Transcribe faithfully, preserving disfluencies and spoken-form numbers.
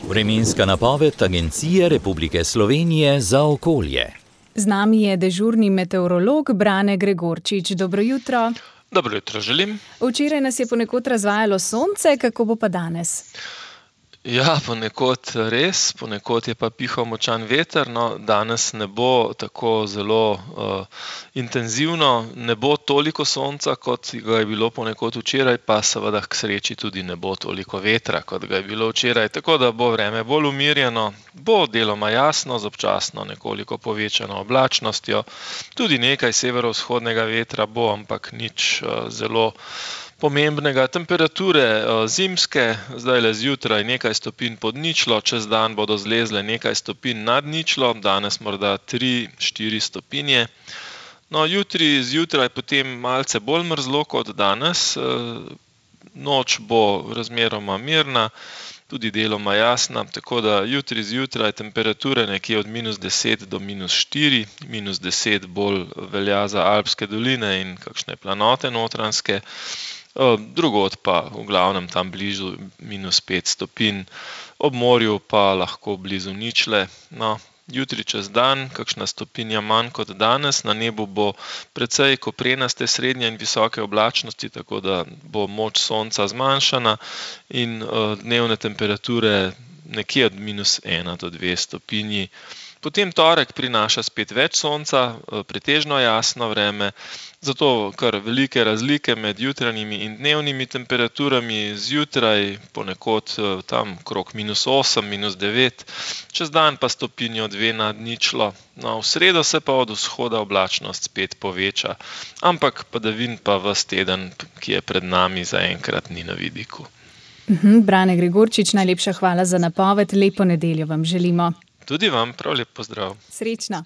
Vremenska napoved Agencije Republike Slovenije za okolje. Z nami je dežurni meteorolog Brane Gregorčič. Dobro jutro. Dobro jutro želim. Včeraj nas je ponekod razvajalo sonce, kako bo pa danes? Ja, ponekod res, ponekod je pa pihal močan veter, no danes ne bo tako zelo uh, intenzivno, ne bo toliko sonca, kot ga je bilo ponekod včeraj, pa seveda k sreči tudi ne bo toliko vetra, kot ga je bilo včeraj, tako da bo vreme bolj umirjeno, bo deloma jasno, z občasno nekoliko povečano oblačnostjo, tudi nekaj severovzhodnega vetra bo, ampak nič uh, zelo pomembnega. Temperature zimske, zdaj le zjutraj nekaj stopinj pod ničlo, čez dan bodo zlezle nekaj stopinj nad ničlo, danes morda tri štiri stopinje. No, jutri zjutraj potem malce bolj mrzlo kot danes, noč bo razmeroma mirna, tudi deloma jasna, tako da jutri zjutraj temperature nekje od minus deset do minus štiri, minus deset bolj velja za Alpske doline in kakšne planote notranjske. Drugod pa v glavnem tam blizu minus pet stopinj, ob morju pa lahko blizu ničle. No, jutri čez dan, kakšna stopinja manj kot danes, na nebu bo precej koprenaste srednje in visoke oblačnosti, tako da bo moč sonca zmanjšana in dnevne temperature nekje od minus ena do dve stopinji. Potem torek prinaša spet več sonca, pretežno jasno vreme, zato kar velike razlike med jutranjimi in dnevnimi temperaturami, zjutraj ponekod tam krog minus osem, minus devet, čez dan pa stopinjo dve nad ničlo. No, v sredo se pa od vzhoda oblačnost spet poveča, ampak padavin pa ves teden, ki je pred nami, zaenkrat ni na vidiku. Uhum, Brane Gregorčič, najlepša hvala za napoved, lepo nedeljo vam želimo. Tudi vam prav lep pozdrav. Srečno.